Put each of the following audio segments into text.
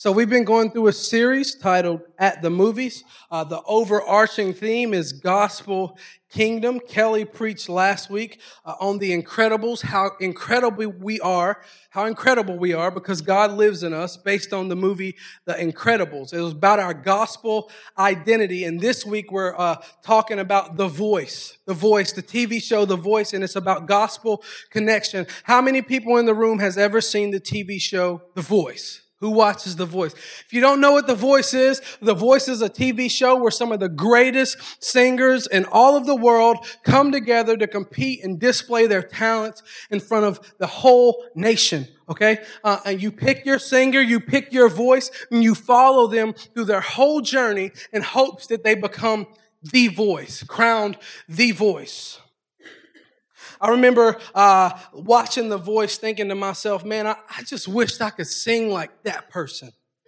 So we've been going through a series titled At the Movies. The overarching theme is Gospel Kingdom. Kelly preached last week on the Incredibles, how incredible we are because God lives in us based on the movie The Incredibles. It was about our gospel identity. And this week we're talking about The Voice, the TV show The Voice, and it's about gospel connection. How many people in the room has ever seen the TV show The Voice? Who watches The Voice? If you don't know what The Voice is a TV show where some of the greatest singers in all of the world come together to compete and display their talents in front of the whole nation. Okay? And you pick your singer, you pick your voice, and you follow them through their whole journey in hopes that they become the voice, crowned the voice. I remember watching The Voice thinking to myself, man, I just wished I could sing like that person.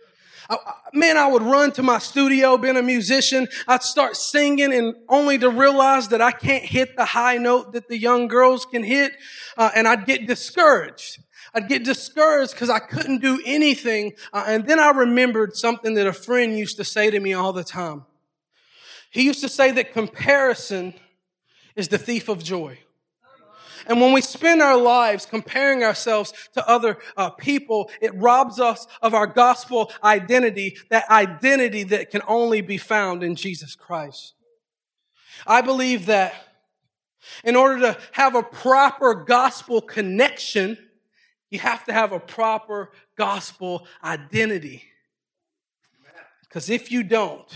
I would run to my studio, being a musician. I'd start singing and only to realize that I can't hit the high note that the young girls can hit. And I'd get discouraged. I'd get discouraged because I couldn't do anything. And then I remembered something that a friend used to say to me all the time. He used to say that comparison is the thief of joy. And when we spend our lives comparing ourselves to other people, it robs us of our gospel identity, that identity that can only be found in Jesus Christ. I believe that in order to have a proper gospel connection, you have to have a proper gospel identity. Because if you don't,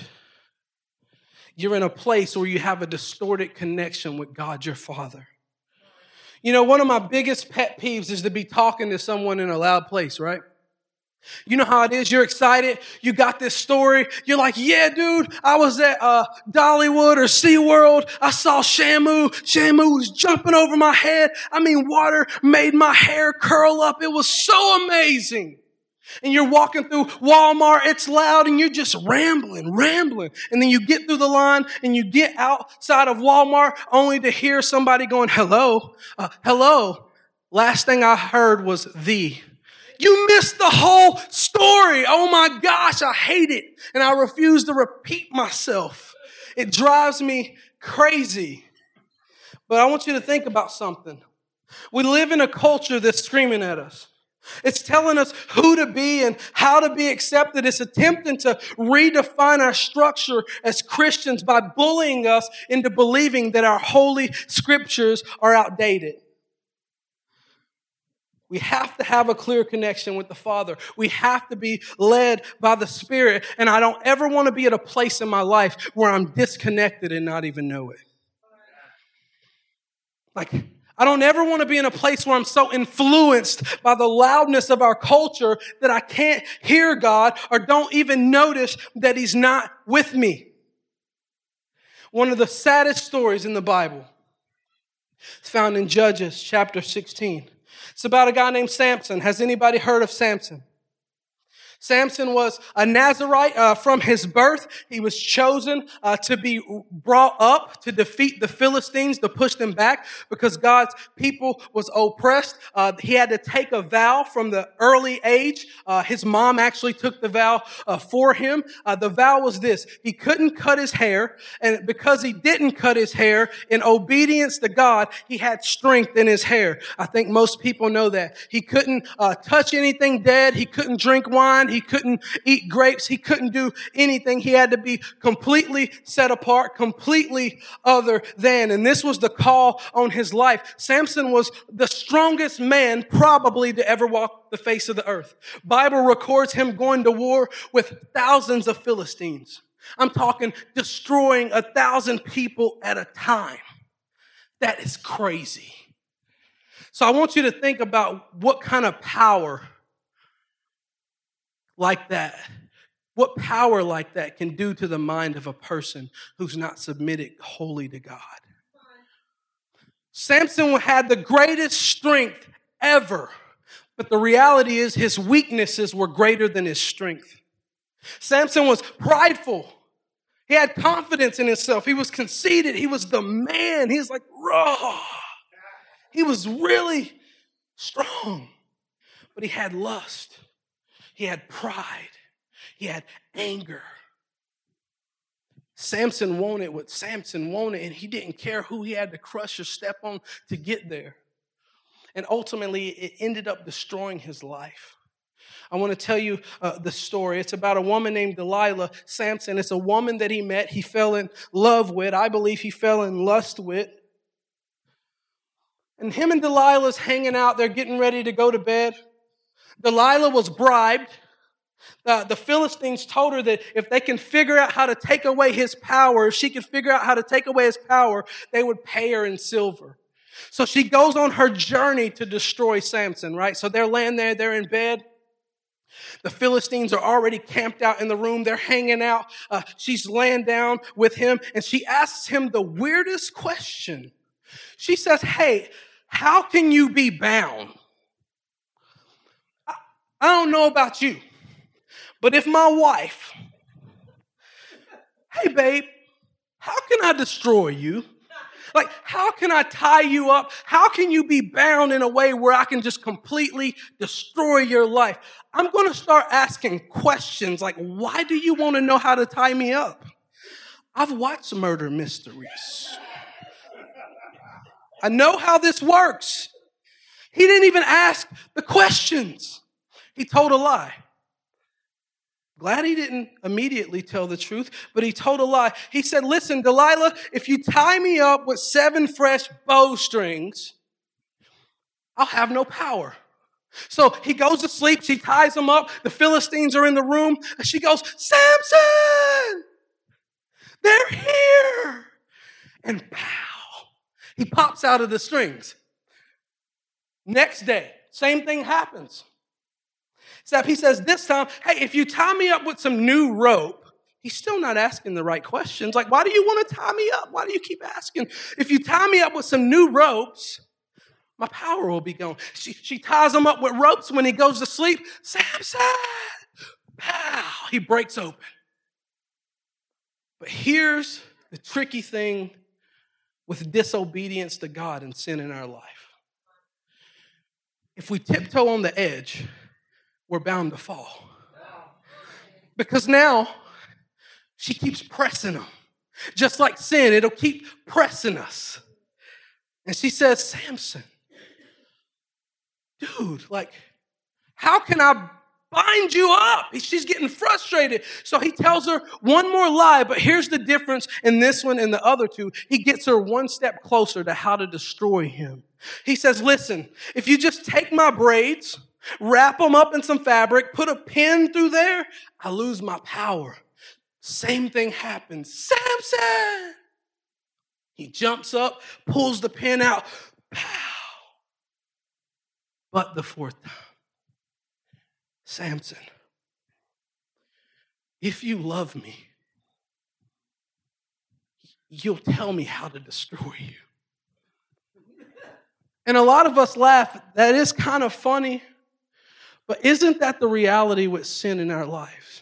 you're in a place where you have a distorted connection with God, your Father. You know, one of my biggest pet peeves is to be talking to someone in a loud place, right? You know how it is. You're excited. You got this story. You're like, yeah, dude, I was at Dollywood or SeaWorld. I saw Shamu. Shamu was jumping over my head. Water made my hair curl up. It was so amazing. And you're walking through Walmart, it's loud, and you're just rambling. And then you get through the line, and you get outside of Walmart, only to hear somebody going, hello. Last thing I heard was thee. You missed the whole story. Oh my gosh, I hate it. And I refuse to repeat myself. It drives me crazy. But I want you to think about something. We live in a culture that's screaming at us. It's telling us who to be and how to be accepted. It's attempting to redefine our structure as Christians by bullying us into believing that our holy scriptures are outdated. We have to have a clear connection with the Father. We have to be led by the Spirit. And I don't ever want to be at a place in my life where I'm disconnected and not even know it. I don't ever want to be in a place where I'm so influenced by the loudness of our culture that I can't hear God or don't even notice that He's not with me. One of the saddest stories in the Bible is found in Judges chapter 16. It's about a guy named Samson. Has anybody heard of Samson? Samson was a Nazarite from his birth. He was chosen to be brought up to defeat the Philistines, to push them back because God's people was oppressed. He had to take a vow from the early age. His mom actually took the vow for him. The vow was this: he couldn't cut his hair, and because he didn't cut his hair, in obedience to God, he had strength in his hair. I think most people know that. He couldn't touch anything dead. He couldn't drink wine. He couldn't eat grapes. He couldn't do anything. He had to be completely set apart, completely other than. And this was the call on his life. Samson was the strongest man probably to ever walk the face of the earth. Bible records him going to war with thousands of Philistines. I'm talking destroying 1,000 people at a time. That is crazy. So I want you to think about what kind of power like that, what power like that can do to the mind of a person who's not submitted wholly to God. Samson had the greatest strength ever, but the reality is his weaknesses were greater than his strength. Samson was prideful. He had confidence in himself. He was conceited. He was the man. He was like, raw. He was really strong, but he had lust. He had pride. He had anger. Samson wanted what Samson wanted, and he didn't care who he had to crush or step on to get there. And ultimately, it ended up destroying his life. I want to tell you the story. It's about a woman named Delilah. Samson, it's a woman that he met, he fell in love with. I believe he fell in lust with. And him and Delilah's hanging out. They're getting ready to go to bed. Delilah was bribed. The Philistines told her that if they can figure out how to take away his power, if she can figure out how to take away his power, they would pay her in silver. So she goes on her journey to destroy Samson, right? So they're laying there, they're in bed. The Philistines are already camped out in the room. They're hanging out. She's laying down with him, and she asks him the weirdest question. She says, hey, how can you be bound? I don't know about you, but if my wife, hey, babe, how can I destroy you? Like, how can I tie you up? How can you be bound in a way where I can just completely destroy your life? I'm going to start asking questions like, why do you want to know how to tie me up? I've watched murder mysteries. I know how this works. He didn't even ask the questions. He told a lie. Glad he didn't immediately tell the truth, but he told a lie. He said, listen, Delilah, if you tie me up with 7 fresh bowstrings, I'll have no power. So he goes to sleep. She ties him up. The Philistines are in the room. And she goes, Samson, they're here. And pow, he pops out of the strings. Next day, same thing happens. Except he says this time, hey, if you tie me up with some new rope, he's still not asking the right questions. Like, why do you want to tie me up? Why do you keep asking? If you tie me up with some new ropes, my power will be gone. She ties him up with ropes when he goes to sleep. Samson, pow, he breaks open. But here's the tricky thing with disobedience to God and sin in our life. If we tiptoe on the edge, we're bound to fall. Because now she keeps pressing him. Just like sin, it'll keep pressing us. And she says, Samson, dude, like, how can I bind you up? She's getting frustrated. So he tells her one more lie, but here's the difference in this one and the other two. He gets her one step closer to how to destroy him. He says, listen, if you just take my braids, wrap them up in some fabric, put a pin through there, I lose my power. Same thing happens. Samson! He jumps up, pulls the pin out. Pow! But the 4th time. Samson, if you love me, you'll tell me how to destroy you. And a lot of us laugh. That is kind of funny. But isn't that the reality with sin in our lives?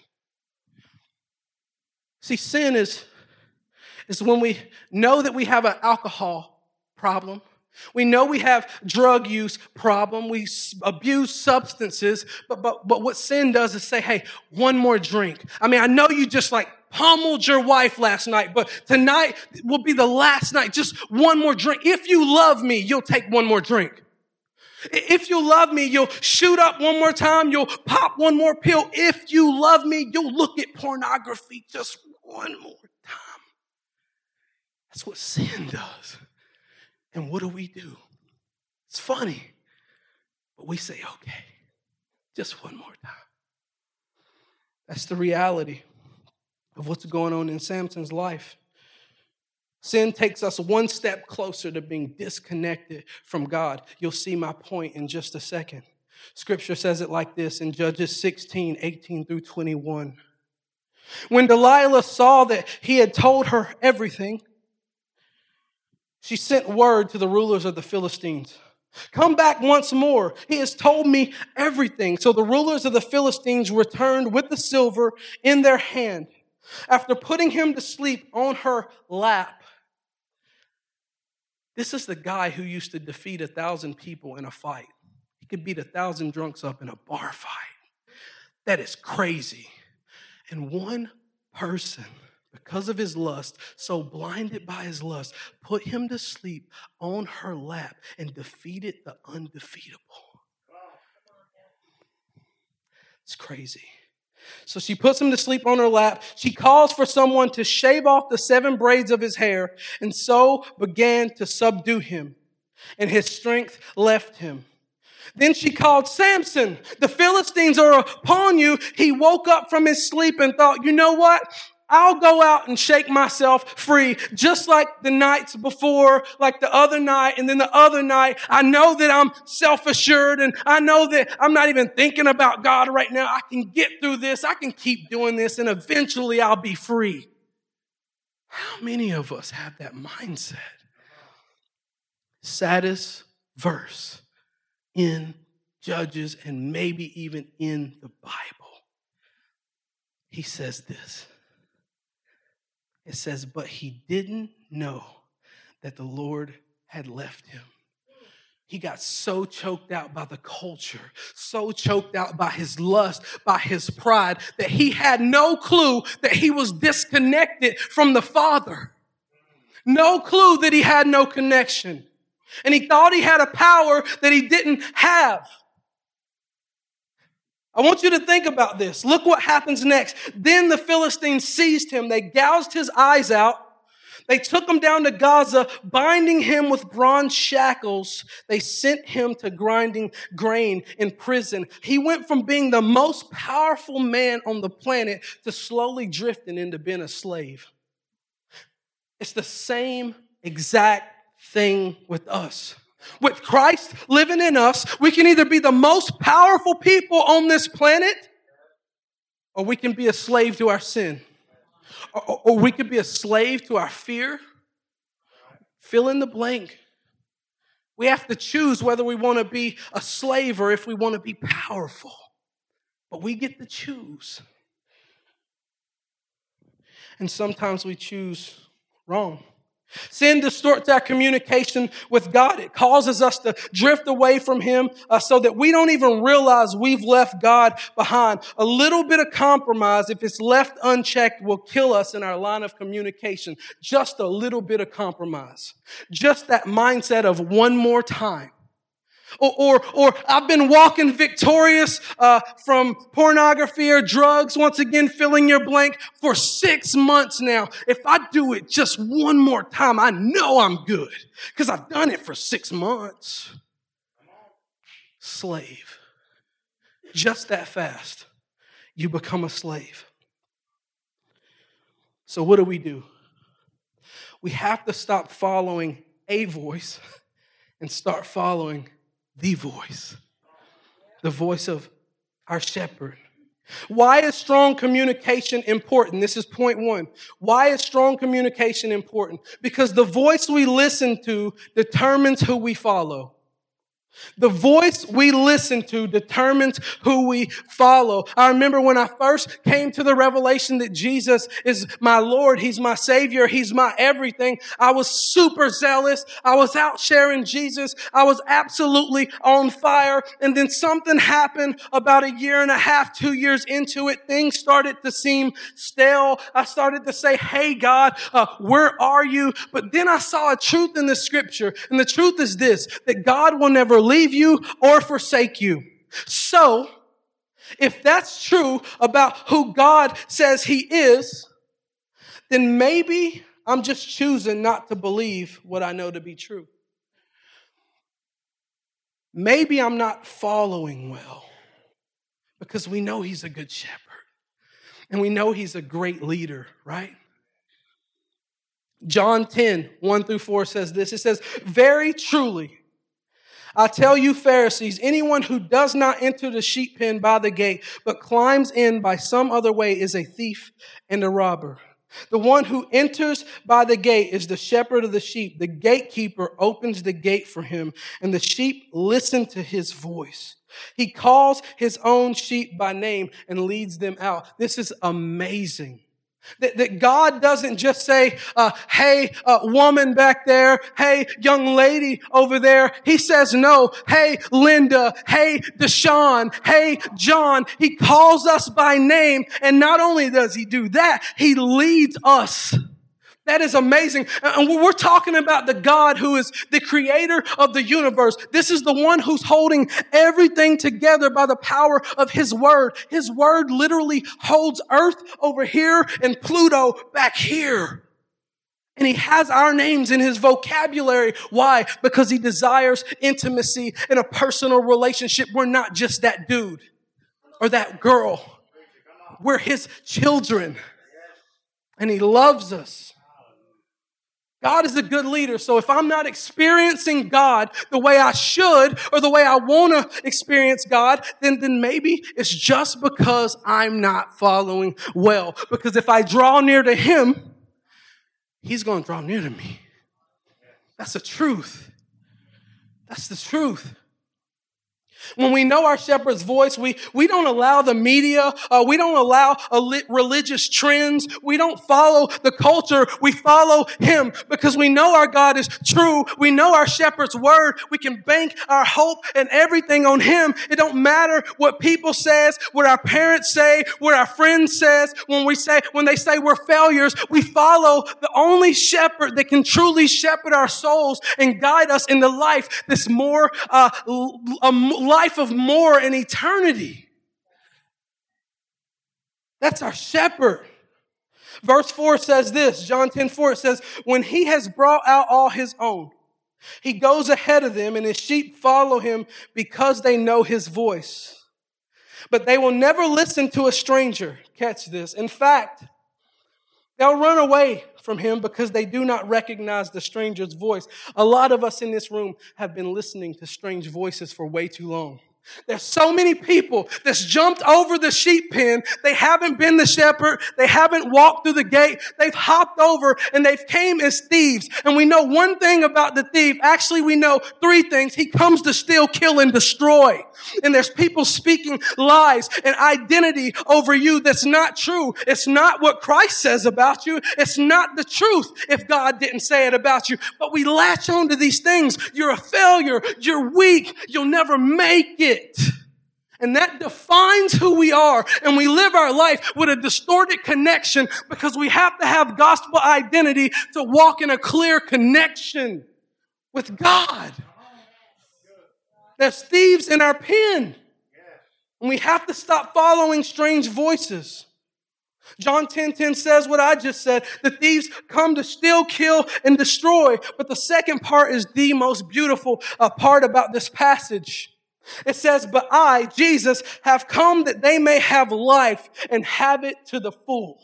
See, sin is when we know that we have an alcohol problem. We know we have drug use problem. We abuse substances. But what sin does is say, hey, one more drink. I mean, I know you just like pummeled your wife last night, but tonight will be the last night. Just one more drink. If you love me, you'll take one more drink. If you love me, you'll shoot up one more time. You'll pop one more pill. If you love me, you'll look at pornography just one more time. That's what sin does. And what do? It's funny, but we say, okay, just one more time. That's the reality of what's going on in Samson's life. Sin takes us one step closer to being disconnected from God. You'll see my point in just a second. Scripture says it like this in Judges 16, 18 through 21. When Delilah saw that he had told her everything, she sent word to the rulers of the Philistines. Come back once more. He has told me everything. So the rulers of the Philistines returned with the silver in their hand. After putting him to sleep on her lap, this is the guy who used to defeat 1,000 people in a fight. He could beat 1,000 drunks up in a bar fight. That is crazy. And one person, because of his lust, so blinded by his lust, put him to sleep on her lap and defeated the undefeatable. It's crazy. So she puts him to sleep on her lap. She calls for someone to shave off the 7 braids of his hair, and so began to subdue him, and his strength left him. Then she called Samson. The Philistines are upon you. He woke up from his sleep and thought, you know what? I'll go out and shake myself free, just like the nights before, like the other night, and then the other night. I know that I'm self-assured, and I know that I'm not even thinking about God right now. I can get through this. I can keep doing this, and eventually I'll be free. How many of us have that mindset? Saddest verse in Judges and maybe even in the Bible. He says this. It says, but he didn't know that the Lord had left him. He got so choked out by the culture, so choked out by his lust, by his pride, that he had no clue that he was disconnected from the Father. No clue that he had no connection. And he thought he had a power that he didn't have. I want you to think about this. Look what happens next. Then the Philistines seized him. They gouged his eyes out. They took him down to Gaza, binding him with bronze shackles. They sent him to grinding grain in prison. He went from being the most powerful man on the planet to slowly drifting into being a slave. It's the same exact thing with us. With Christ living in us, we can either be the most powerful people on this planet, or we can be a slave to our sin. Or we could be a slave to our fear. Fill in the blank. We have to choose whether we want to be a slave or if we want to be powerful. But we get to choose. And sometimes we choose wrong. Sin distorts our communication with God. It causes us to drift away from Him so that we don't even realize we've left God behind. A little bit of compromise, if it's left unchecked, will kill us in our line of communication. Just a little bit of compromise. Just that mindset of one more time. Or I've been walking victorious from pornography or drugs, once again filling your blank, for 6 months now. If I do it just one more time, I know I'm good because I've done it for 6 months. Slave. Just that fast, you become a slave. So what do? We have to stop following a voice and start following the voice of our shepherd. Why is strong communication important? This is point 1. Why is strong communication important? Because the voice we listen to determines who we follow. The voice we listen to determines who we follow. I remember when I first came to the revelation that Jesus is my Lord, He's my Savior, He's my everything. I was super zealous. I was out sharing Jesus. I was absolutely on fire. And then something happened about 1.5 years, 2 years into it. Things started to seem stale. I started to say, hey, God, where are you? But then I saw a truth in the scripture. And the truth is this, that God will never leave you or forsake you. So, if that's true about who God says He is, then maybe I'm just choosing not to believe what I know to be true. Maybe I'm not following well because we know He's a good shepherd and we know He's a great leader, right? John 10, 1-4 says this. It says, very truly, I tell you, Pharisees, anyone who does not enter the sheep pen by the gate, but climbs in by some other way is a thief and a robber. The one who enters by the gate is the shepherd of the sheep. The gatekeeper opens the gate for him, and the sheep listen to his voice. He calls his own sheep by name and leads them out. This is amazing. That God doesn't just say, hey, woman back there. Hey, young lady over there. He says, no. Hey, Linda. Hey, Deshaun. Hey, John. He calls us by name. And not only does he do that, he leads us. That is amazing. And we're talking about the God who is the creator of the universe. This is the one who's holding everything together by the power of his word. His word literally holds earth over here and Pluto back here. And he has our names in his vocabulary. Why? Because he desires intimacy in a personal relationship. We're not just that dude or that girl. We're his children. And he loves us. God is a good leader. So if I'm not experiencing God the way I should or the way I want to experience God, then maybe it's just because I'm not following well. Because if I draw near to him, he's going to draw near to me. That's the truth. That's the truth. When we know our shepherd's voice, we don't allow the media, we don't allow religious trends, we don't follow the culture, we follow him because we know our God is true, we know our shepherd's word, we can bank our hope and everything on him. It don't matter what people says, what our parents say, what our friends says, when they say we're failures, we follow the only shepherd that can truly shepherd our souls and guide us in the life that's more, life of more in eternity. That's our shepherd. Verse 4 says this, John 10:4, it says, when he has brought out all his own, he goes ahead of them and his sheep follow him because they know his voice. But they will never listen to a stranger. Catch this. In fact, they'll run away from him because they do not recognize the stranger's voice. A lot of us in this room have been listening to strange voices for way too long. There's so many people that's jumped over the sheep pen. They haven't been the shepherd. They haven't walked through the gate. They've hopped over and they've came as thieves. And we know one thing about the thief. Actually, we know three things. He comes to steal, kill, and destroy. And there's people speaking lies and identity over you that's not true. It's not what Christ says about you. It's not the truth if God didn't say it about you. But we latch on to these things. You're a failure. You're weak. You'll never make it. And that defines who we are. And we live our life with a distorted connection because we have to have gospel identity to walk in a clear connection with God. There's thieves in our pen. And we have to stop following strange voices. John 10:10 says what I just said. The thieves come to steal, kill, and destroy. But the second part is the most beautiful part about this passage. It says, but I, Jesus, have come that they may have life and have it to the full.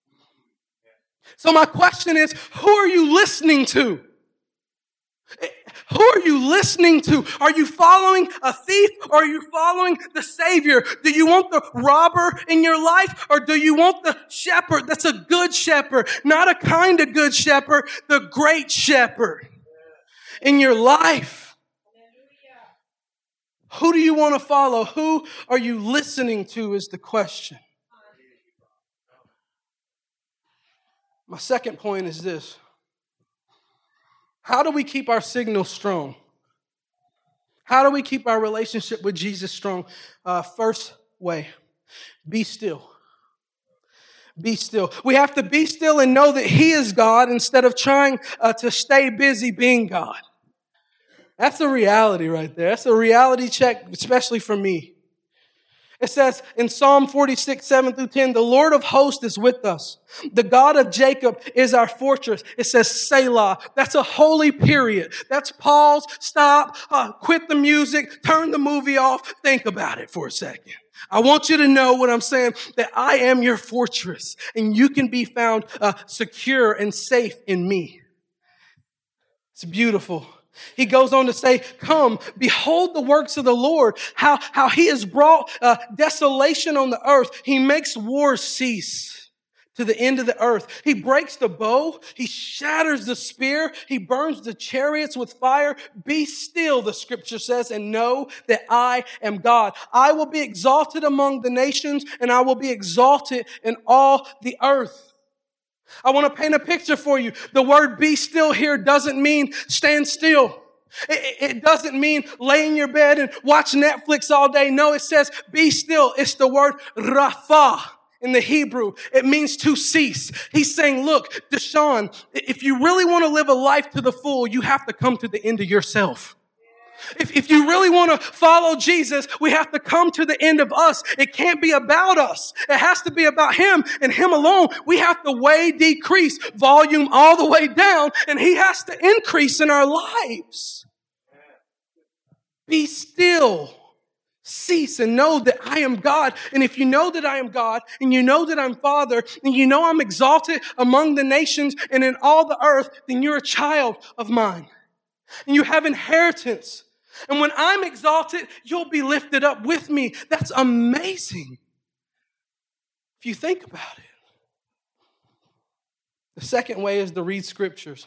So my question is, who are you listening to? Who are you listening to? Are you following a thief or are you following the Savior? Do you want the robber in your life or do you want the shepherd that's a good shepherd? Not a kind of good shepherd, the great shepherd in your life. Who do you want to follow? Who are you listening to is the question. My second point is this. How do we keep our signal strong? How do we keep our relationship with Jesus strong? First way, be still. Be still. We have to be still and know that he is God instead of trying to stay busy being God. That's a reality right there. That's a reality check, especially for me. It says in Psalm 46, 7-10, the Lord of hosts is with us. The God of Jacob is our fortress. It says Selah. That's a holy period. That's pause, stop, quit the music, turn the movie off, think about it for a second. I want you to know what I'm saying, that I am your fortress and you can be found secure and safe in me. It's beautiful. He goes on to say, come, behold the works of the Lord, how he has brought desolation on the earth. He makes wars cease to the end of the earth. He breaks the bow. He shatters the spear. He burns the chariots with fire. Be still, the scripture says, and know that I am God. I will be exalted among the nations and I will be exalted in all the earth. I want to paint a picture for you. The word be still here doesn't mean stand still. It doesn't mean lay in your bed and watch Netflix all day. No, it says be still. It's the word rapha in the Hebrew. It means to cease. He's saying, look, Deshaun, if you really want to live a life to the full, you have to come to the end of yourself. If you really want to follow Jesus, we have to come to the end of us. It can't be about us. It has to be about Him and Him alone. We have to way decrease, volume all the way down, and He has to increase in our lives. Be still. Cease and know that I am God. And if you know that I am God, and you know that I'm Father, and you know I'm exalted among the nations and in all the earth, then you're a child of mine. And you have inheritance. And when I'm exalted, you'll be lifted up with me. That's amazing. If you think about it. The second way is to read scriptures.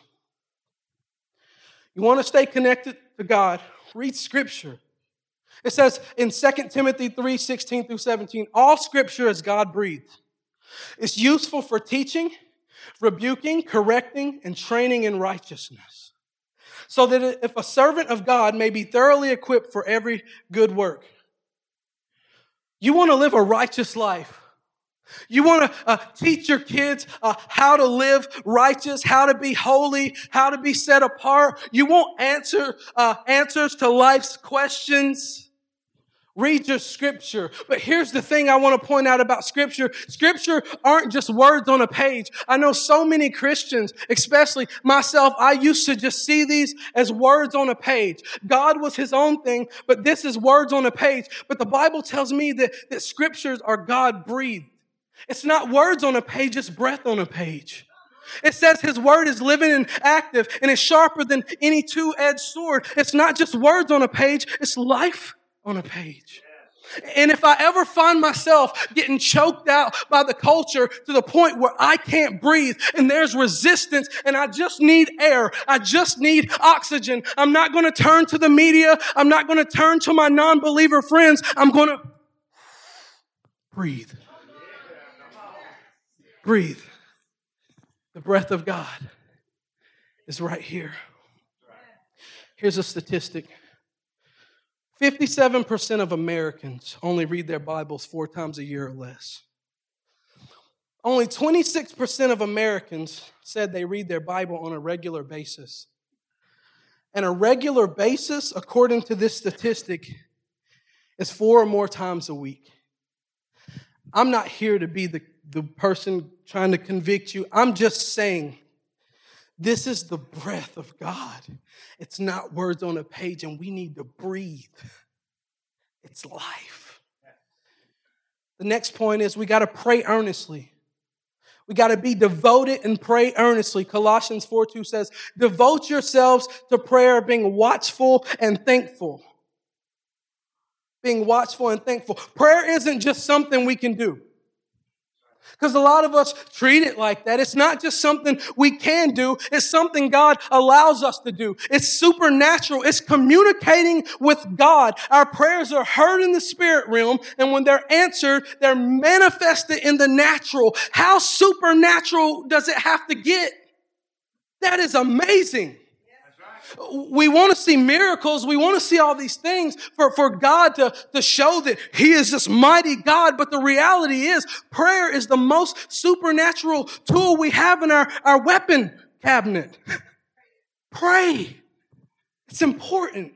You want to stay connected to God, read scripture. It says in 2 Timothy 3:16 through 17, all scripture is God-breathed. It's useful for teaching, rebuking, correcting, and training in righteousness, so that if a servant of God may be thoroughly equipped for every good work. You want to live a righteous life. You want to teach your kids how to live righteous, how to be holy, how to be set apart. You want answers to life's questions. Read your scripture. But here's the thing I want to point out about scripture. Scripture aren't just words on a page. I know so many Christians, especially myself, I used to just see these as words on a page. God was His own thing, but this is words on a page. But the Bible tells me that scriptures are God-breathed. It's not words on a page, it's breath on a page. It says His word is living and active and is sharper than any two-edged sword. It's not just words on a page, it's life on a page. And if I ever find myself getting choked out by the culture to the point where I can't breathe and there's resistance and I just need air, I just need oxygen, I'm not going to turn to the media, I'm not going to turn to my non-believer friends, I'm going to breathe. Breathe. The breath of God is right here. Here's a statistic. 57% of Americans only read their Bibles 4 times a year or less. Only 26% of Americans said they read their Bible on a regular basis. And a regular basis, according to this statistic, is 4 or more times a week. I'm not here to be the person trying to convict you. I'm just saying this is the breath of God. It's not words on a page, and we need to breathe. It's life. The next point is we got to pray earnestly. We got to be devoted and pray earnestly. Colossians 4:2 says, devote yourselves to prayer, being watchful and thankful. Being watchful and thankful. Prayer isn't just something we can do. Because a lot of us treat it like that. It's not just something we can do. It's something God allows us to do. It's supernatural. It's communicating with God. Our prayers are heard in the spirit realm, and when they're answered, they're manifested in the natural. How supernatural does it have to get? That is amazing. We want to see miracles. We want to see all these things for God to show that He is this mighty God. But the reality is prayer is the most supernatural tool we have in our weapon cabinet. Pray. It's important.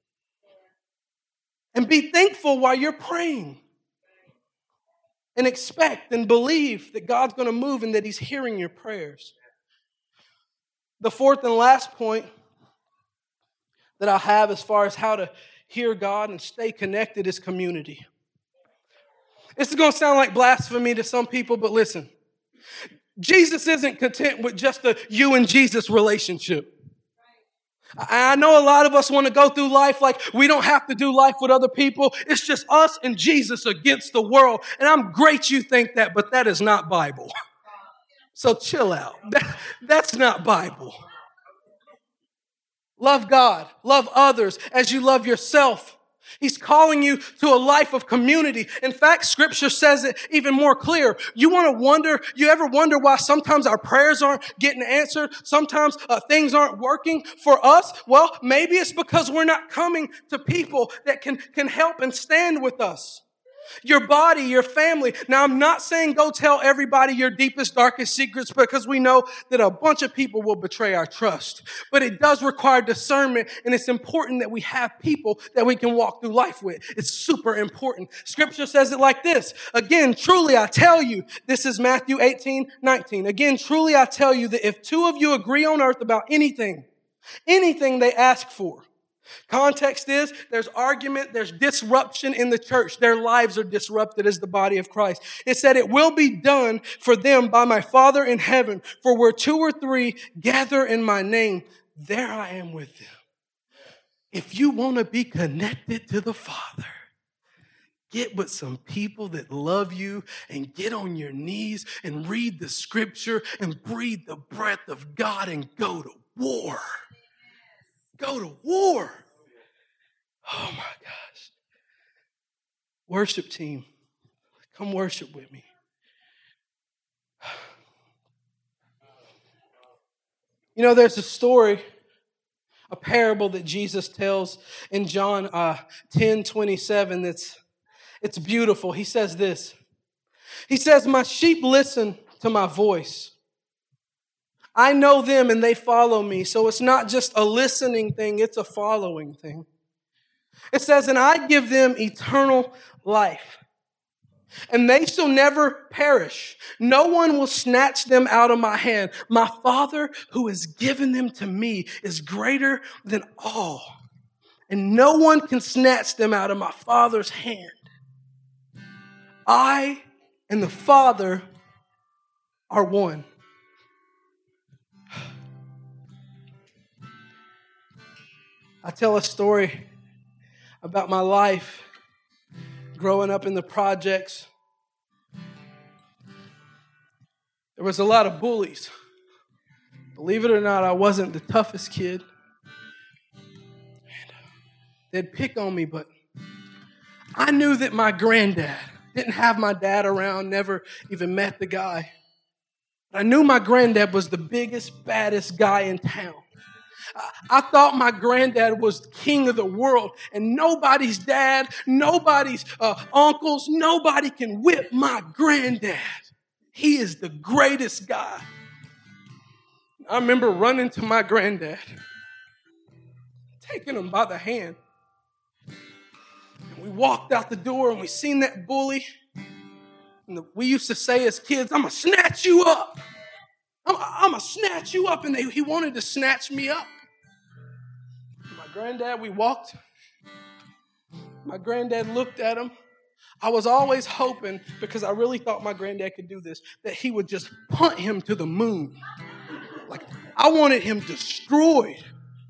And be thankful while you're praying. And expect and believe that God's going to move and that He's hearing your prayers. The fourth and last point that I have as far as how to hear God and stay connected is community. This is going to sound like blasphemy to some people, but listen. Jesus isn't content with just a you and Jesus relationship. I know a lot of us want to go through life like we don't have to do life with other people. It's just us and Jesus against the world. And I'm great you think that, but that is not Bible. So chill out. That's not Bible. Love God, love others as you love yourself. He's calling you to a life of community. In fact, Scripture says it even more clear. You ever wonder why sometimes our prayers aren't getting answered? Sometimes things aren't working for us? Well, maybe it's because we're not coming to people that can help and stand with us. Your body, your family. Now, I'm not saying go tell everybody your deepest, darkest secrets because we know that a bunch of people will betray our trust. But it does require discernment, and it's important that we have people that we can walk through life with. It's super important. Scripture says it like this. Again, truly I tell you, this is Matthew 18:19. Again, truly I tell you that if two of you agree on earth about anything they ask for, context is there's argument, there's disruption in the church. Their lives are disrupted as the body of Christ. It said it will be done for them by my Father in heaven. For where two or three gather in my name, there I am with them. If you want to be connected to the Father, get with some people that love you and get on your knees and read the Scripture and breathe the breath of God and go to war. Go to war. Oh my gosh. Worship team, come worship with me. You know, there's a story, a parable that Jesus tells in John 10:27 it's beautiful. He says this. He says, my sheep listen to my voice. I know them and they follow me. So it's not just a listening thing, it's a following thing. It says, and I give them eternal life, and they shall never perish. No one will snatch them out of my hand. My Father who has given them to me is greater than all, and no one can snatch them out of my Father's hand. I and the Father are one. I tell a story about my life growing up in the projects. There was a lot of bullies. Believe it or not, I wasn't the toughest kid. They'd pick on me, but I knew that my granddad, didn't have my dad around, never even met the guy. I knew my granddad was the biggest, baddest guy in town. I thought my granddad was the king of the world, and nobody's dad, nobody's uncles, nobody can whip my granddad. He is the greatest guy. I remember running to my granddad, taking him by the hand. And we walked out the door and we seen that bully. And we used to say as kids, I'm going to snatch you up. I'm going to snatch you up. And he wanted to snatch me up. My granddad, we walked. My granddad looked at him. I was always hoping, because I really thought my granddad could do this, that he would just punt him to the moon. Like, I wanted him destroyed.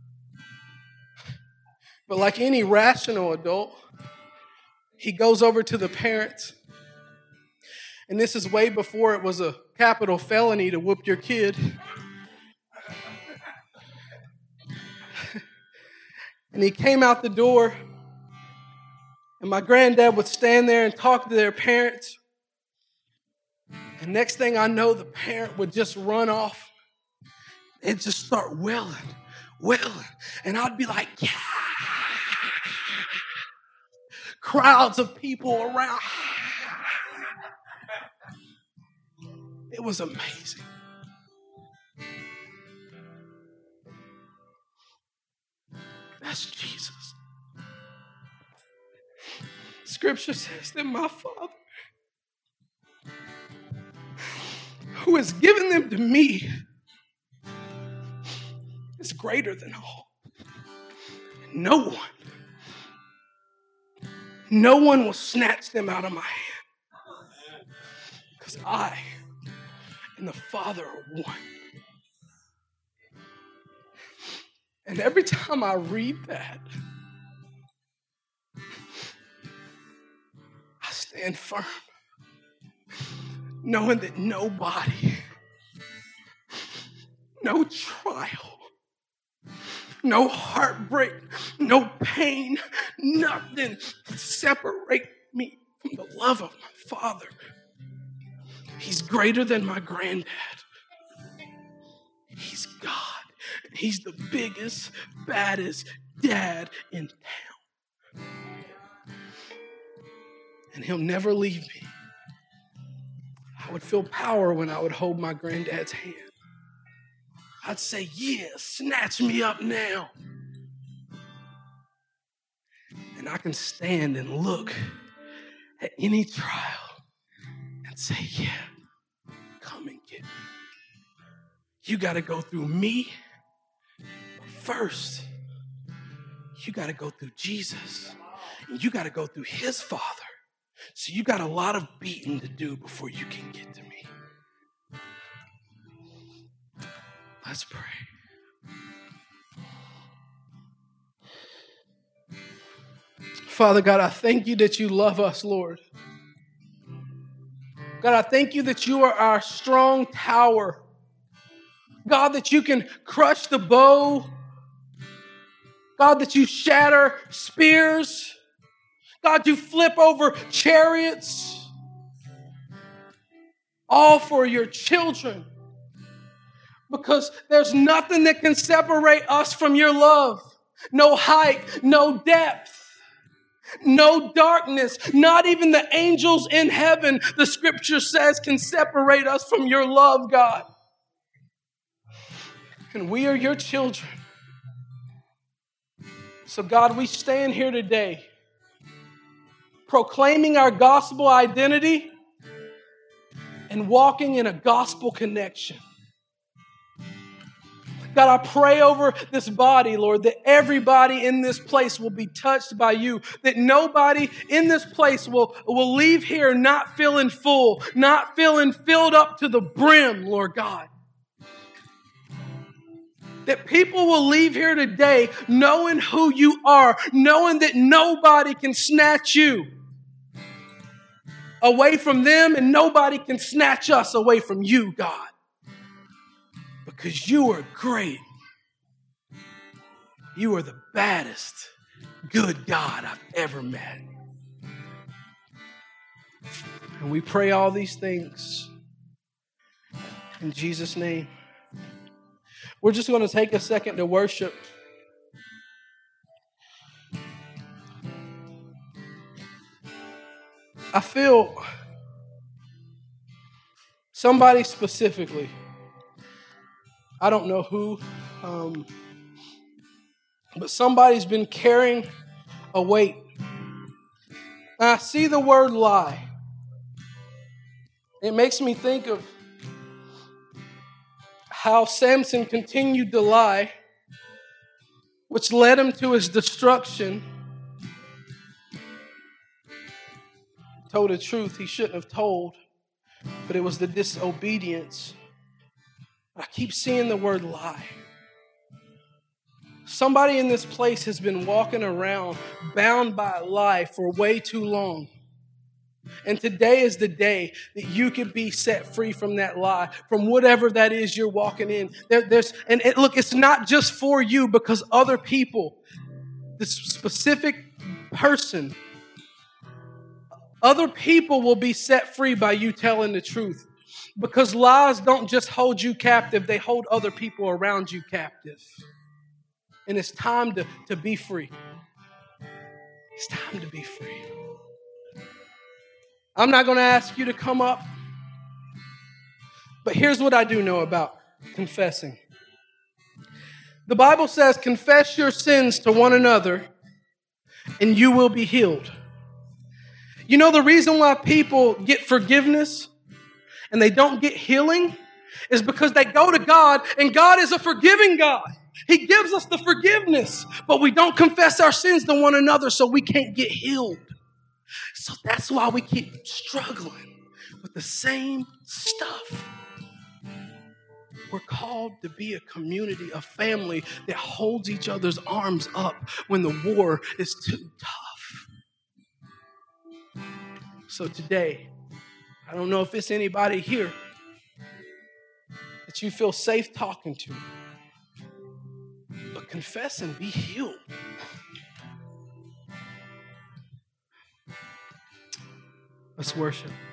But like any rational adult, he goes over to the parents. And this is way before it was a capital felony to whoop your kid. And he came out the door, and my granddad would stand there and talk to their parents. And next thing I know, the parent would just run off and just start wailing. And I'd be like, yeah. Crowds of people around. It was amazing. That's Jesus. Scripture says that my Father, who has given them to me, is greater than all. No one will snatch them out of my hand. Because I and the Father are one. And every time I read that, I stand firm, knowing that nobody, no trial, no heartbreak, no pain, nothing can separate me from the love of my Father. He's greater than my granddad. He's God. He's the biggest, baddest dad in town. And he'll never leave me. I would feel power when I would hold my granddad's hand. I'd say, yeah, snatch me up now. And I can stand and look at any trial and say, yeah, come and get me. You got to go through me. But first, you got to go through Jesus. And you got to go through his Father. So you got a lot of beating to do before you can get to me. Let's pray. Father God, I thank you that you love us, Lord. God, I thank you that you are our strong tower. God, that you can crush the bow. God, that you shatter spears. God, you flip over chariots. All for your children. Because there's nothing that can separate us from your love. No height, no depth. No darkness, not even the angels in heaven, the scripture says, can separate us from your love, God. And we are your children. So God, we stand here today proclaiming our gospel identity and walking in a gospel connection. God, I pray over this body, Lord, that everybody in this place will be touched by you, that nobody in this place will leave here not feeling full, not feeling filled up to the brim, Lord God. That people will leave here today knowing who you are, knowing that nobody can snatch you away from them and nobody can snatch us away from you, God. Because you are great. You are the baddest, good God I've ever met. And we pray all these things in Jesus' name. We're just going to take a second to worship. I feel somebody specifically, I don't know who, but somebody's been carrying a weight. And I see the word lie. It makes me think of how Samson continued to lie, which led him to his destruction. He told a truth he shouldn't have told, but it was the disobedience. I keep seeing the word lie. Somebody in this place has been walking around bound by a lie for way too long. And today is the day that you can be set free from that lie, from whatever that is you're walking in. Look, it's not just for you, because other people, this specific person, other people will be set free by you telling the truth. Because lies don't just hold you captive, they hold other people around you captive. And it's time to be free. It's time to be free. I'm not going to ask you to come up, but here's what I do know about confessing. The Bible says, confess your sins to one another and you will be healed. You know the reason why people get forgiveness and they don't get healing is because they go to God, and God is a forgiving God. He gives us the forgiveness, but we don't confess our sins to one another, so we can't get healed. So that's why we keep struggling with the same stuff. We're called to be a community, a family that holds each other's arms up when the war is too tough. So today, I don't know if it's anybody here that you feel safe talking to. but confess and be healed. Let's worship.